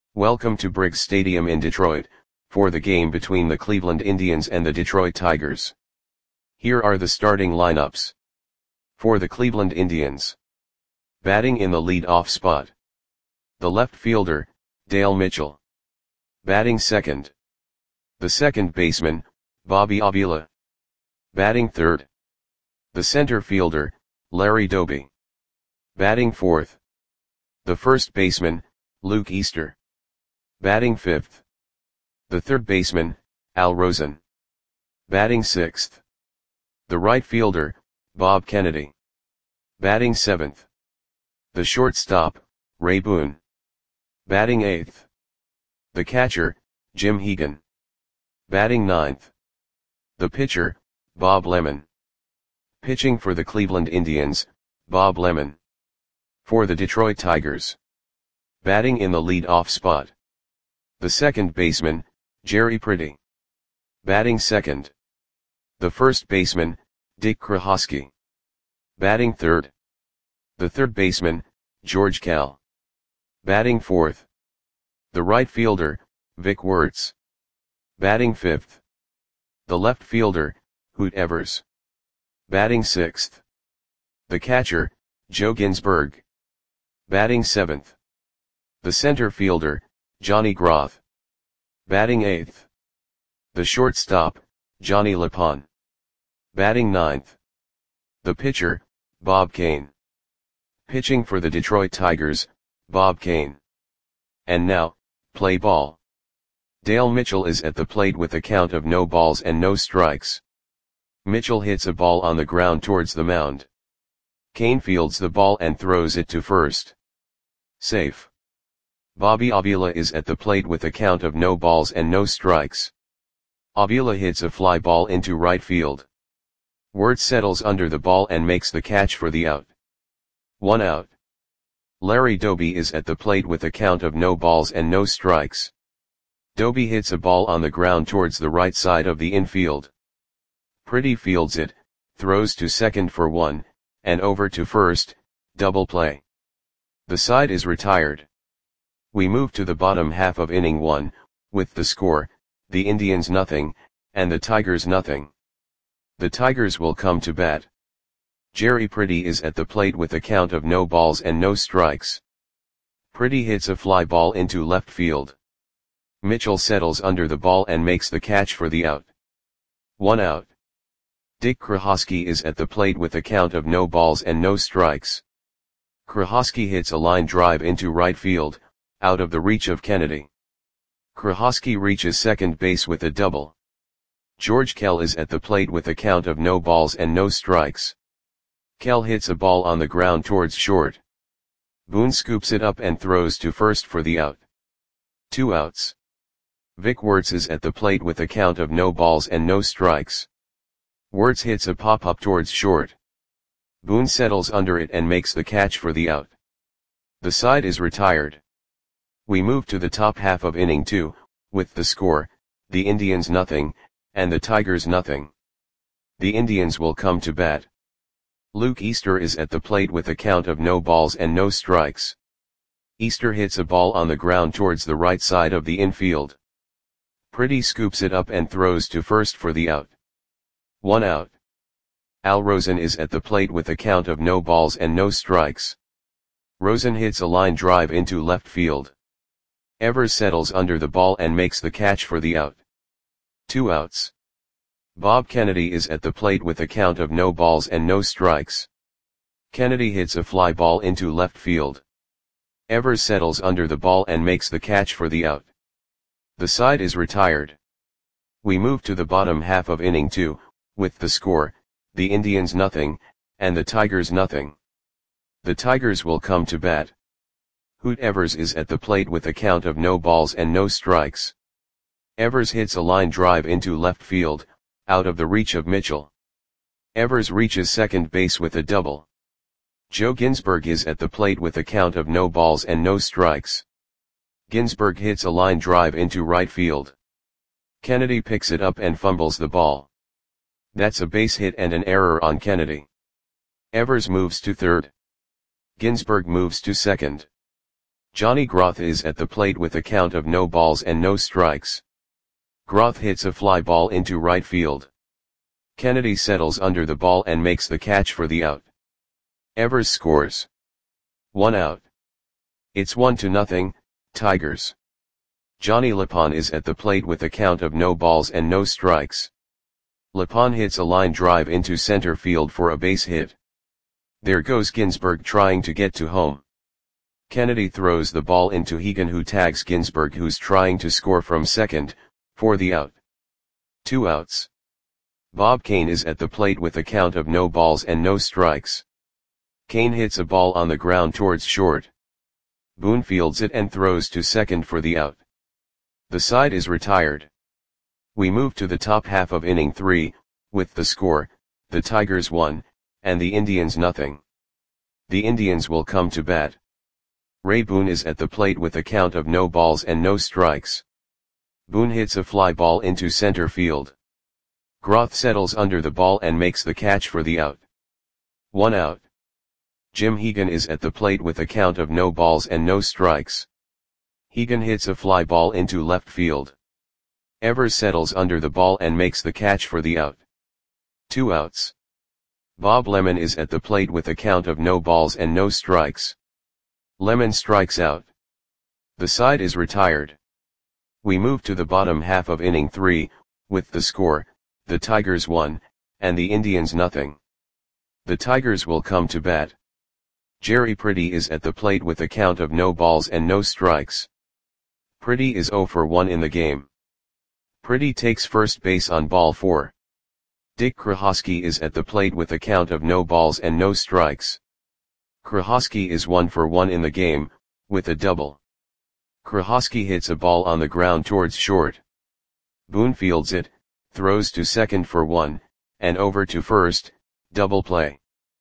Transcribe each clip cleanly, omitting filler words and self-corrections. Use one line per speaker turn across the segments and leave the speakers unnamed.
Welcome to Briggs Stadium in Detroit, for the game between the Cleveland Indians and the Detroit Tigers. Here are the starting lineups. For the Cleveland Indians. Batting in the lead-off spot. The left fielder, Dale Mitchell. Batting second. The second baseman, Bobby Avila. Batting third. The center fielder, Larry Doby. Batting fourth. The first baseman, Luke Easter. Batting fifth. The third baseman, Al Rosen. Batting sixth. The right fielder, Bob Kennedy. Batting seventh. The shortstop, Ray Boone. Batting eighth. The catcher, Jim Hegan. Batting ninth. The pitcher, Bob Lemon. Pitching for the Cleveland Indians, Bob Lemon. For the Detroit Tigers. Batting in the lead-off spot. The second baseman, Jerry Pretty. Batting second. The first baseman, Dick Krohosky. Batting third. The third baseman, George Kell. Batting fourth. The right fielder, Vic Wertz. Batting fifth. The left fielder, Hoot Evers. Batting sixth. The catcher, Joe Ginsberg. Batting seventh. The center fielder, Johnny Groth. Batting eighth. The shortstop, Johnny Lapon. Batting ninth. The pitcher, Bob Kane. Pitching for the Detroit Tigers, Bob Kane. And now, play ball. Dale Mitchell is at the plate with a count of no balls and no strikes. Mitchell hits a ball on the ground towards the mound. Kane fields the ball and throws it to first. Safe. Bobby Avila is at the plate with a count of no balls and no strikes. Avila hits a fly ball into right field. Wertz settles under the ball and makes the catch for the out. 1 out. Larry Doby is at the plate with a count of no balls and no strikes. Doby hits a ball on the ground towards the right side of the infield. Pretty fields it, throws to second for 1, and over to first, double play. The side is retired. We move to the bottom half of inning 1, with the score, the Indians nothing, and the Tigers nothing. The Tigers will come to bat. Jerry Pretty is at the plate with a count of no balls and no strikes. Pretty hits a fly ball into left field. Mitchell settles under the ball and makes the catch for the out. 1 out. Dick Krohosky is at the plate with a count of no balls and no strikes. Krohosky hits a line drive into right field, out of the reach of Kennedy. Krohosky reaches second base with a double. George Kell is at the plate with a count of no balls and no strikes. Kell hits a ball on the ground towards short. Boone scoops it up and throws to first for the out. 2 outs. Vic Wertz is at the plate with a count of no balls and no strikes. Wertz hits a pop-up towards short. Boone settles under it and makes the catch for the out. The side is retired. We move to the top half of inning 2, with the score, the Indians nothing, and the Tigers nothing. The Indians will come to bat. Luke Easter is at the plate with a count of no balls and no strikes. Easter hits a ball on the ground towards the right side of the infield. Pretty scoops it up and throws to first for the out. 1 out. Al Rosen is at the plate with a count of no balls and no strikes. Rosen hits a line drive into left field. Evers settles under the ball and makes the catch for the out. 2 outs. Bob Kennedy is at the plate with a count of no balls and no strikes. Kennedy hits a fly ball into left field. Evers settles under the ball and makes the catch for the out. The side is retired. We move to the bottom half of inning 2, with the score, the Indians nothing, and the Tigers nothing. The Tigers will come to bat. Hoot Evers is at the plate with a count of no balls and no strikes. Evers hits a line drive into left field, out of the reach of Mitchell. Evers reaches second base with a double. Joe Ginsberg is at the plate with a count of no balls and no strikes. Ginsberg hits a line drive into right field. Kennedy picks it up and fumbles the ball. That's a base hit and an error on Kennedy. Evers moves to third. Ginsberg moves to second. Johnny Groth is at the plate with a count of no balls and no strikes. Groth hits a fly ball into right field. Kennedy settles under the ball and makes the catch for the out. Evers scores. 1 out. It's 1-0, Tigers. Johnny Lepon is at the plate with a count of no balls and no strikes. Lepon hits a line drive into center field for a base hit. There goes Ginsberg trying to get to home. Kennedy throws the ball into Hegan, who tags Ginsberg, who's trying to score from second, for the out. 2 outs. Bob Kane is at the plate with a count of no balls and no strikes. Kane hits a ball on the ground towards short. Boone fields it and throws to second for the out. The side is retired. We move to the top half of inning 3, with the score, the Tigers 1, and the Indians 0. The Indians will come to bat. Ray Boone is at the plate with a count of no balls and no strikes. Boone hits a fly ball into center field. Groth settles under the ball and makes the catch for the out. 1 out. Jim Hegan is at the plate with a count of no balls and no strikes. Hegan hits a fly ball into left field. Evers settles under the ball and makes the catch for the out. 2 outs. Bob Lemon is at the plate with a count of no balls and no strikes. Lemon strikes out. The side is retired. We move to the bottom half of inning 3, with the score, the Tigers 1, and the Indians 0. The Tigers will come to bat. Jerry Pretty is at the plate with a count of no balls and no strikes. Pretty is 0 for 1 in the game. Pretty takes first base on ball 4. Dick Krahosky is at the plate with a count of no balls and no strikes. Krahosky is 1 for 1 in the game, with a double. Krahosky hits a ball on the ground towards short. Boone fields it, throws to second for 1, and over to first, double play.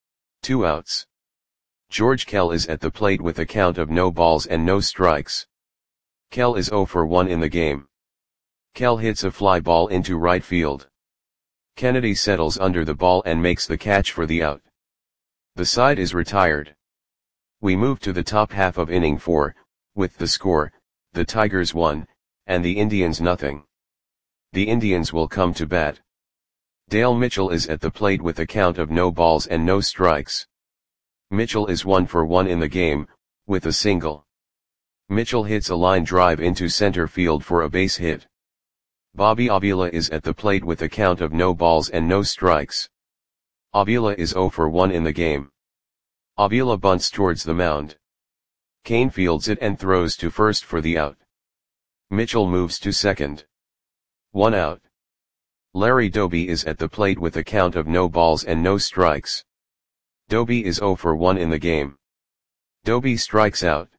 2 outs. George Kell is at the plate with a count of no balls and no strikes. Kell is 0 for 1 in the game. Kell hits a fly ball into right field. Kennedy settles under the ball and makes the catch for the out. The side is retired. We move to the top half of inning 4, with the score, the Tigers 1, and the Indians 0. The Indians will come to bat. Dale Mitchell is at the plate with a count of no balls and no strikes. Mitchell is 1 for 1 in the game, with a single. Mitchell hits a line drive into center field for a base hit. Bobby Avila is at the plate with a count of no balls and no strikes. Avila is 0 for 1 in the game. Avila bunts towards the mound. Kane fields it and throws to first for the out. Mitchell moves to second. 1 out. Larry Doby is at the plate with a count of no balls and no strikes. Doby is 0 for 1 in the game. Doby strikes out.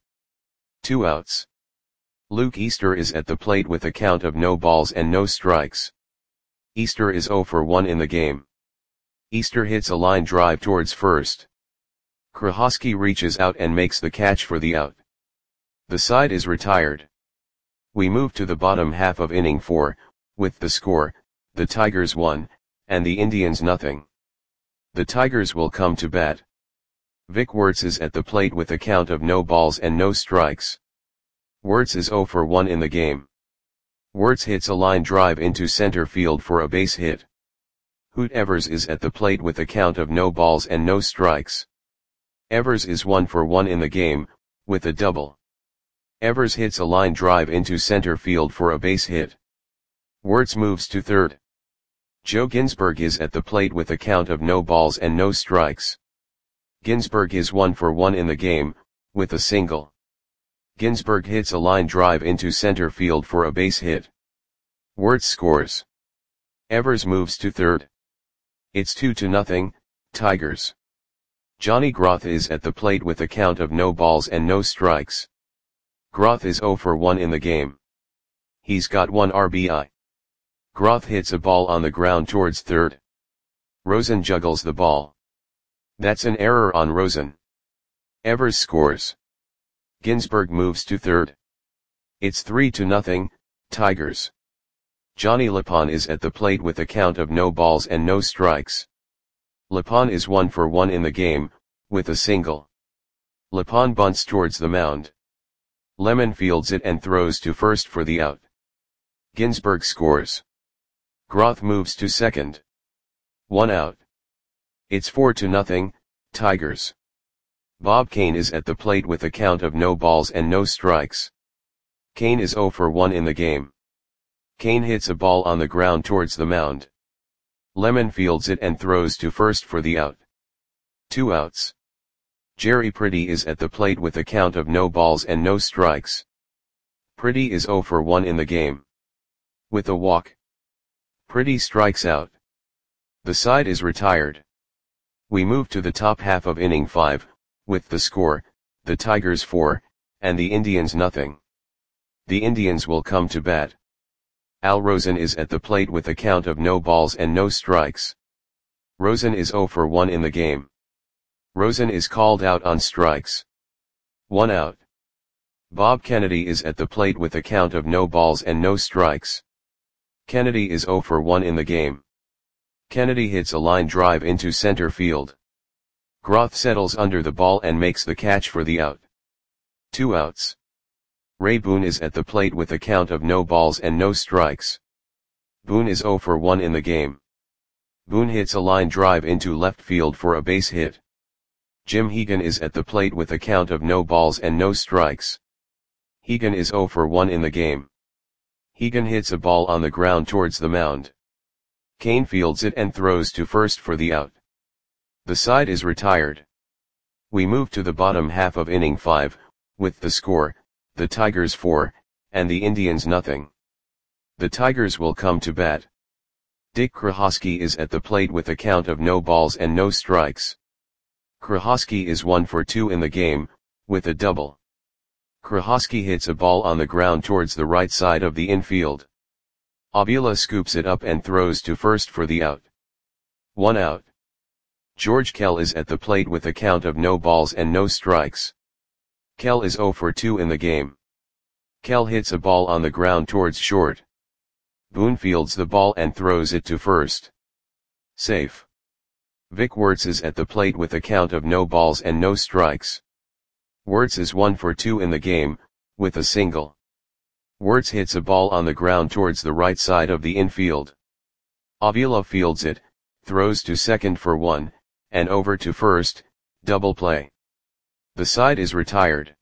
2 outs. Luke Easter is at the plate with a count of no balls and no strikes. Easter is 0 for 1 in the game. Easter hits a line drive towards first. Krahosky reaches out and makes the catch for the out. The side is retired. We move to the bottom half of inning 4, with the score, the Tigers 1, and the Indians 0. The Tigers will come to bat. Vic Wertz is at the plate with a count of no balls and no strikes. Wertz is 0 for 1 in the game. Wertz hits a line drive into center field for a base hit. Hoot Evers is at the plate with a count of no balls and no strikes. Evers is 1 for 1 in the game, with a double. Evers hits a line drive into center field for a base hit. Wertz moves to third. Joe Ginsberg is at the plate with a count of no balls and no strikes. Ginsberg is 1 for 1 in the game, with a single. Ginsberg hits a line drive into center field for a base hit. Wertz scores. Evers moves to third. It's 2-0, Tigers. Johnny Groth is at the plate with a count of no balls and no strikes. Groth is 0 for 1 in the game. He's got 1 RBI. Groth hits a ball on the ground towards third. Rosen juggles the ball. That's an error on Rosen. Evers scores. Ginsberg moves to third. It's 3-0, Tigers. Johnny Lepon is at the plate with a count of no balls and no strikes. Lepon is 1 for 1 in the game, with a single. Lepon bunts towards the mound. Lemon fields it and throws to first for the out. Ginsberg scores. Groth moves to second. 1 out. It's 4-0, Tigers. Bob Kane is at the plate with a count of no balls and no strikes. Kane is 0 for 1 in the game. Kane hits a ball on the ground towards the mound. Lemon fields it and throws to first for the out. 2 outs. Jerry Pretty is at the plate with a count of no balls and no strikes. Pretty is 0 for 1 in the game. With a walk, Pretty strikes out. The side is retired. We move to the top half of inning 5, with the score, the Tigers 4, and the Indians nothing. The Indians will come to bat. Al Rosen is at the plate with a count of no balls and no strikes. Rosen is 0 for 1 in the game. Rosen is called out on strikes. 1 out. Bob Kennedy is at the plate with a count of no balls and no strikes. Kennedy is 0 for 1 in the game. Kennedy hits a line drive into center field. Groth settles under the ball and makes the catch for the out. 2 outs. Ray Boone is at the plate with a count of no balls and no strikes. Boone is 0 for 1 in the game. Boone hits a line drive into left field for a base hit. Jim Hegan is at the plate with a count of no balls and no strikes. Hegan is 0 for 1 in the game. Hegan hits a ball on the ground towards the mound. Kane fields it and throws to first for the out. The side is retired. We move to the bottom half of inning 5, with the score, the Tigers 4, and the Indians nothing. The Tigers will come to bat. Dick Krahosky is at the plate with a count of no balls and no strikes. Krahosky is 1 for 2 in the game, with a double. Krahosky hits a ball on the ground towards the right side of the infield. Avila scoops it up and throws to first for the out. 1 out. George Kell is at the plate with a count of no balls and no strikes. Kell is 0 for 2 in the game. Kell hits a ball on the ground towards short. Boone fields the ball and throws it to first. Safe. Vic Wertz is at the plate with a count of no balls and no strikes. Wertz is 1 for 2 in the game, with a single. Wertz hits a ball on the ground towards the right side of the infield. Avila fields it, throws to second for 1, and over to first, double play. The side is retired.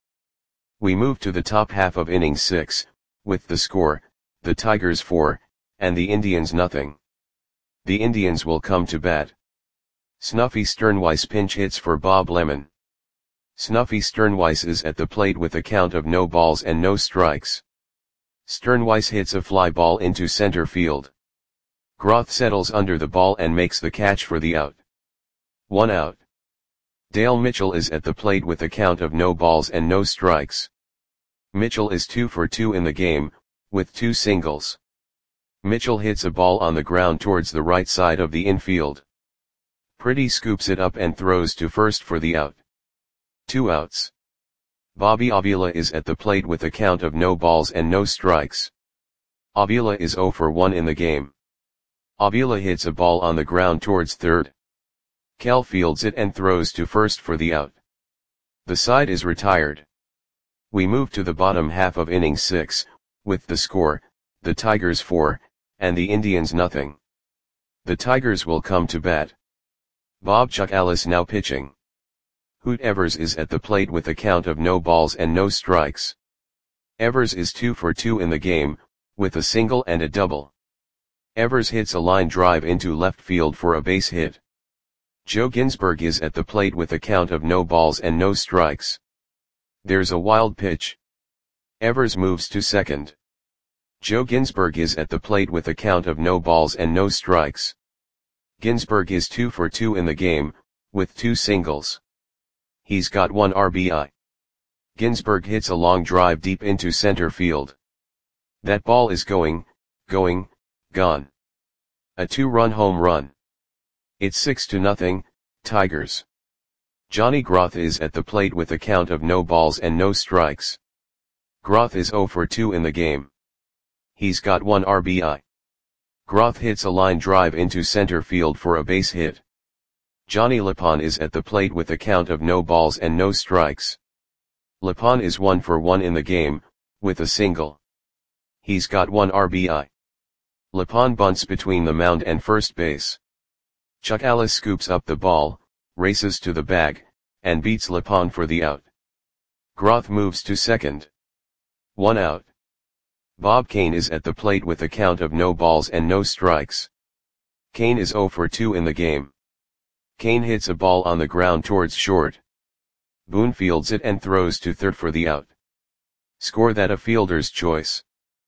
We move to the top half of inning 6, with the score, the Tigers 4, and the Indians nothing. The Indians will come to bat. Snuffy Sternweiss pinch hits for Bob Lemon. Snuffy Sternweiss is at the plate with a count of no balls and no strikes. Sternweiss hits a fly ball into center field. Groth settles under the ball and makes the catch for the out. 1 out. Dale Mitchell is at the plate with a count of no balls and no strikes. Mitchell is 2 for 2 in the game, with 2 singles. Mitchell hits a ball on the ground towards the right side of the infield. Pretty scoops it up and throws to first for the out. 2 outs. Bobby Avila is at the plate with a count of no balls and no strikes. Avila is 0 for 1 in the game. Avila hits a ball on the ground towards third. Kell fields it and throws to first for the out. The side is retired. We move to the bottom half of inning 6, with the score, the Tigers 4, and the Indians nothing. The Tigers will come to bat. Bob Chuck Ellis now pitching. Hoot Evers is at the plate with a count of no balls and no strikes. Evers is 2 for 2 in the game, with a single and a double. Evers hits a line drive into left field for a base hit. Joe Ginsberg is at the plate with a count of no balls and no strikes. There's a wild pitch. Evers moves to second. Joe Ginsberg is at the plate with a count of no balls and no strikes. Ginsberg is 2 for 2 in the game, with 2 singles. He's got 1 RBI. Ginsberg hits a long drive deep into center field. That ball is going, gone. A 2-run home run. It's 6-0, Tigers. Johnny Groth is at the plate with a count of no balls and no strikes. Groth is 0 for 2 in the game. He's got 1 RBI. Groth hits a line drive into center field for a base hit. Johnny Lipon is at the plate with a count of no balls and no strikes. Lipan is 1 for 1 in the game, with a single. He's got 1 RBI. Lipan bunts between the mound and first base. Chuck Ellis scoops up the ball, races to the bag, and beats Lipan for the out. Groth moves to second. 1 out. Bob Kane is at the plate with a count of no balls and no strikes. Kane is 0 for 2 in the game. Kane hits a ball on the ground towards short. Boone fields it and throws to third for the out. Score that a fielder's choice.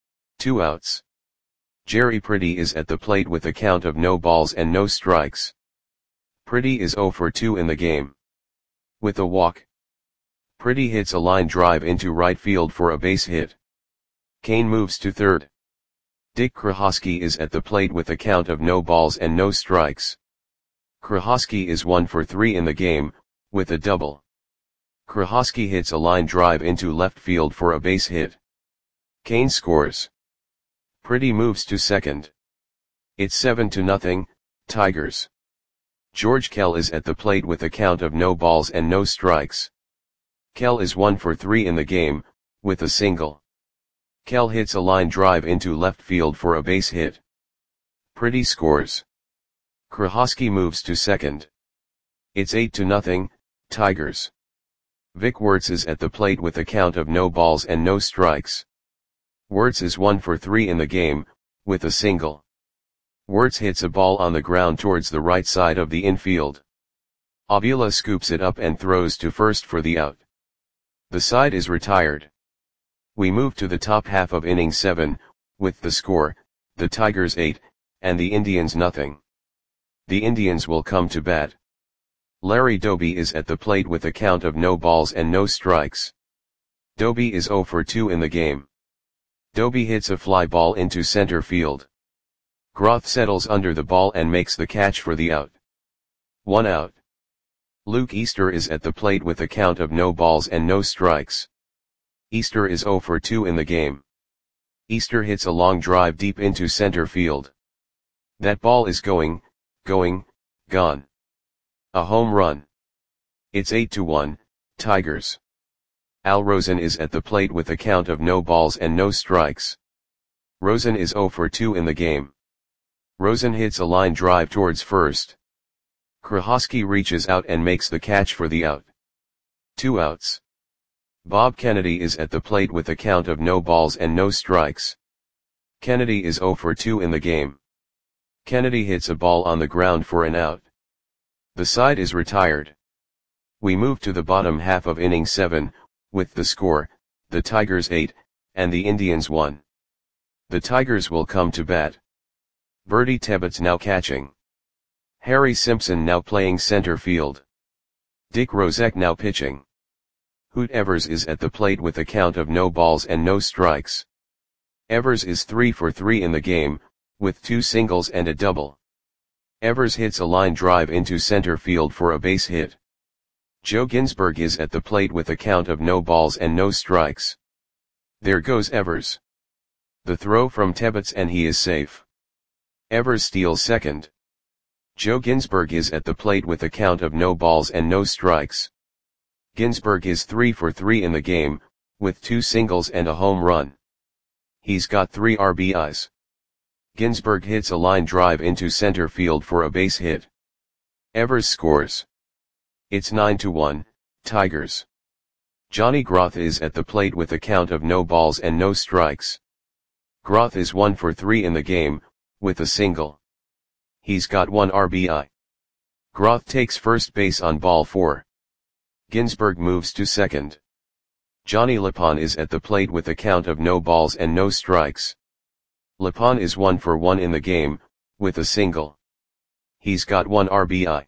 2 outs. Jerry Pretty is at the plate with a count of no balls and no strikes. Pretty is 0 for 2 in the game. With a walk. Pretty hits a line drive into right field for a base hit. Kane moves to third. Dick Krahosky is at the plate with a count of no balls and no strikes. Krahosky is 1 for 3 in the game, with a double. Krahosky hits a line drive into left field for a base hit. Kane scores. Pretty moves to second. It's 7-0, Tigers. George Kell is at the plate with a count of no balls and no strikes. Kell is 1 for 3 in the game, with a single. Kell hits a line drive into left field for a base hit. Pretty scores. Krahosky moves to second. It's 8-0, Tigers. Vic Wertz is at the plate with a count of no balls and no strikes. Wertz is 1 for 3 in the game, with a single. Wertz hits a ball on the ground towards the right side of the infield. Avila scoops it up and throws to first for the out. The side is retired. We move to the top half of inning 7, with the score, the Tigers 8, and the Indians nothing. The Indians will come to bat. Larry Doby is at the plate with a count of no balls and no strikes. Doby is 0 for 2 in the game. Doby hits a fly ball into center field. Groth settles under the ball and makes the catch for the out. 1 out. Luke Easter is at the plate with a count of no balls and no strikes. Easter is 0 for 2 in the game. Easter hits a long drive deep into center field. That ball is gone. A home run. It's 8-1, Tigers. Al Rosen is at the plate with a count of no balls and no strikes. Rosen is 0 for 2 in the game. Rosen hits a line drive towards first. Krahosky reaches out and makes the catch for the out. 2 outs. Bob Kennedy is at the plate with a count of no balls and no strikes. Kennedy is 0 for 2 in the game. Kennedy hits a ball on the ground for an out. The side is retired. We move to the bottom half of inning 7, with the score, the Tigers 8, and the Indians 1. The Tigers will come to bat. Bertie Tebbets now catching. Harry Simpson now playing center field. Dick Rozek now pitching. Hoot Evers is at the plate with a count of no balls and no strikes. Evers is 3 for 3 in the game, with 2 singles and a double. Evers hits a line drive into center field for a base hit. Joe Ginsberg is at the plate with a count of no balls and no strikes. There goes Evers. The throw from Tebbets and he is safe. Evers steals second. Joe Ginsberg is at the plate with a count of no balls and no strikes. Ginsberg is 3 for 3 in the game, with 2 singles and a home run. He's got 3 RBIs. Ginsberg hits a line drive into center field for a base hit. Evers scores. It's 9-1, Tigers. Johnny Groth is at the plate with a count of no balls and no strikes. Groth is 1 for 3 in the game, with a single. He's got 1 RBI. Groth takes first base on ball 4. Ginsberg moves to second. Johnny Lipan is at the plate with a count of no balls and no strikes. Lipan is 1 for 1 in the game, with a single. He's got 1 RBI.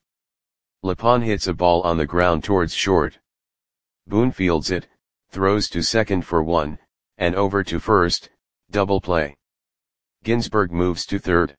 Lipan hits a ball on the ground towards short. Boone fields it, throws to second for 1, and over to first, double play. Ginsberg moves to third.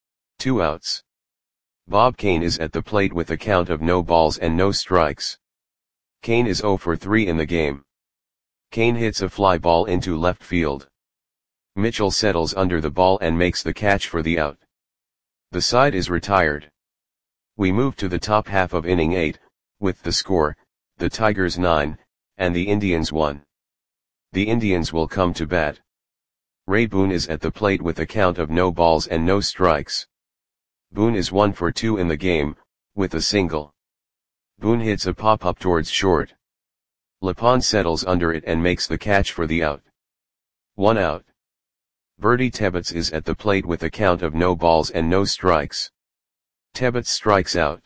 2 outs. Bob Kane is at the plate with a count of no balls and no strikes. Kane is 0 for 3 in the game. Kane hits a fly ball into left field. Mitchell settles under the ball and makes the catch for the out. The side is retired. We move to the top half of inning 8, with the score, the Tigers 9, and the Indians 1. The Indians will come to bat. Ray Boone is at the plate with a count of no balls and no strikes. Boone is 1 for 2 in the game, with a single. Boone hits a pop-up towards short. Lepon settles under it and makes the catch for the out. 1 out. Bertie Tebbets is at the plate with a count of no balls and no strikes. Tebbets strikes out.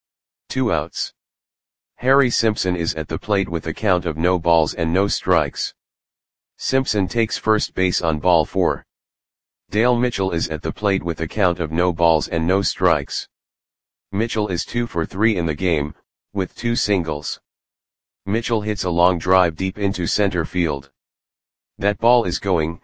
2 outs. Harry Simpson is at the plate with a count of no balls and no strikes. Simpson takes first base on ball 4. Dale Mitchell is at the plate with a count of no balls and no strikes. Mitchell is 2 for 3 in the game, with 2 singles. Mitchell hits a long drive deep into center field. That ball is going,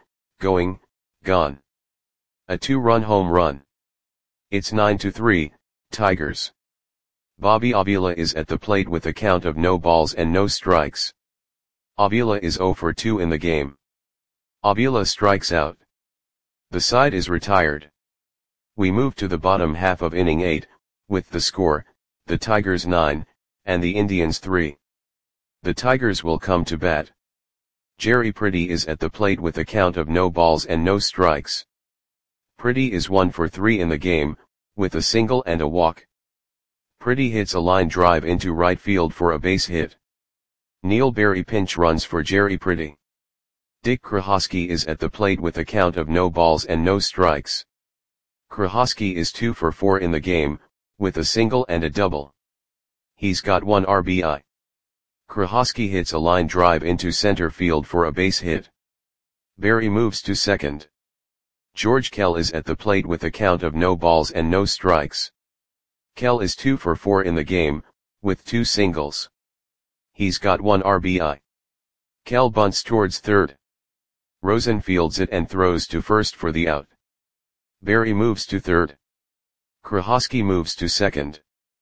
gone. A 2-run home run. It's 9-3, Tigers. Bobby Avila is at the plate with a count of no balls and no strikes. Avila is 0 for 2 in the game. Avila strikes out. The side is retired. We move to the bottom half of inning 8, with the score, the Tigers 9, and the Indians 3. The Tigers will come to bat. Jerry Pretty is at the plate with a count of no balls and no strikes. Pretty is 1 for 3 in the game, with a single and a walk. Pretty hits a line drive into right field for a base hit. Neil Berry pinch runs for Jerry Pretty. Dick Krahosky is at the plate with a count of no balls and no strikes. Krahosky is 2 for 4 in the game, with a single and a double. He's got 1 RBI. Krahosky hits a line drive into center field for a base hit. Berry moves to second. George Kell is at the plate with a count of no balls and no strikes. Kell is 2 for 4 in the game, with 2 singles. He's got 1 RBI. Kell bunts towards third. Rosen fields it and throws to first for the out. Berry moves to third. Krahosky moves to second.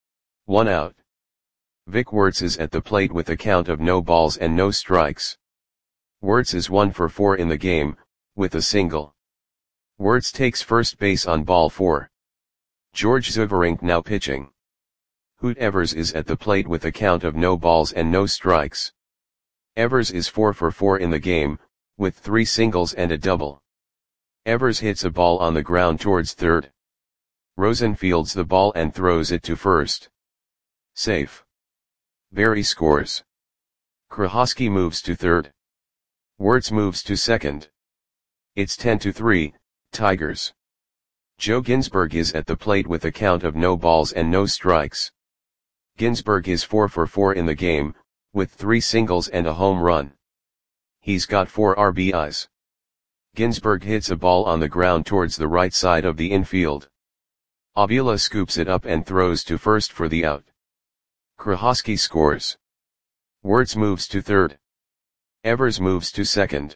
1 out. Vic Wertz is at the plate with a count of no balls and no strikes. Wertz is 1 for 4 in the game, with a single. Wertz takes first base on ball 4. George Zuverink now pitching. Hoot Evers is at the plate with a count of no balls and no strikes. Evers is 4 for 4 in the game, with 3 singles and a double. Evers hits a ball on the ground towards third. Rosen fields the ball and throws it to first. Safe. Berry scores. Krahosky moves to third. Wertz moves to second. It's 10-3, Tigers. Joe Ginsberg is at the plate with a count of no balls and no strikes. Ginsberg is 4 for 4 in the game, with 3 singles and a home run. He's got 4 RBIs. Ginsberg hits a ball on the ground towards the right side of the infield. Avila scoops it up and throws to first for the out. Krahosky scores. Wertz moves to third. Evers moves to second.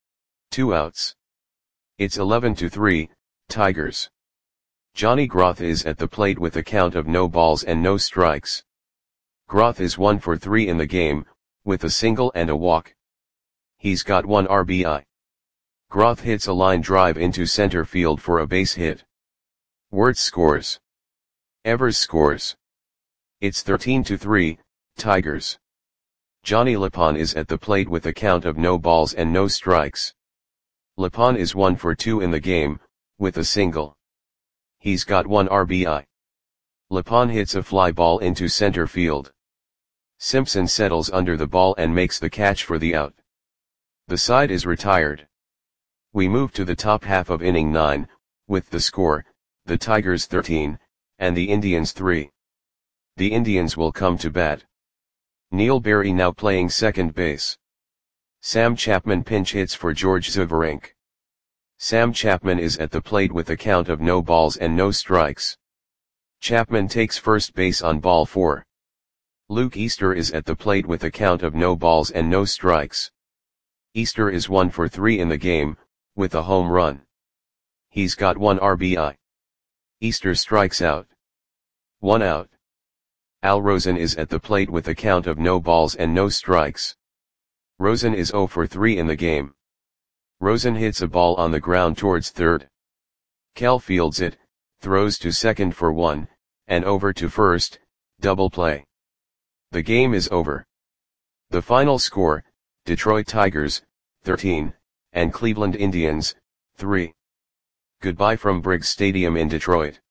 2 outs. It's 11-3, Tigers. Johnny Groth is at the plate with a count of no balls and no strikes. Groth is 1 for 3 in the game, with a single and a walk. He's got 1 RBI. Groth hits a line drive into center field for a base hit. Wertz scores. Evers scores. It's 13-3, Tigers. Johnny Lepon is at the plate with a count of no balls and no strikes. Lepon is 1 for 2 in the game, with a single. He's got 1 RBI. Lepon hits a fly ball into center field. Simpson settles under the ball and makes the catch for the out. The side is retired. We move to the top half of inning 9, with the score, the Tigers 13, and the Indians 3. The Indians will come to bat. Neil Berry now playing second base. Sam Chapman pinch hits for George Zuverink. Sam Chapman is at the plate with a count of no balls and no strikes. Chapman takes first base on ball 4. Luke Easter is at the plate with a count of no balls and no strikes. Easter is 1 for 3 in the game, with a home run. He's got 1 RBI. Easter strikes out. 1 out. Al Rosen is at the plate with a count of no balls and no strikes. Rosen is 0 for 3 in the game. Rosen hits a ball on the ground towards third. Kell fields it, throws to second for 1, and over to first, double play. The game is over. The final score, Detroit Tigers, 13, and Cleveland Indians, 3. Goodbye from Briggs Stadium in Detroit.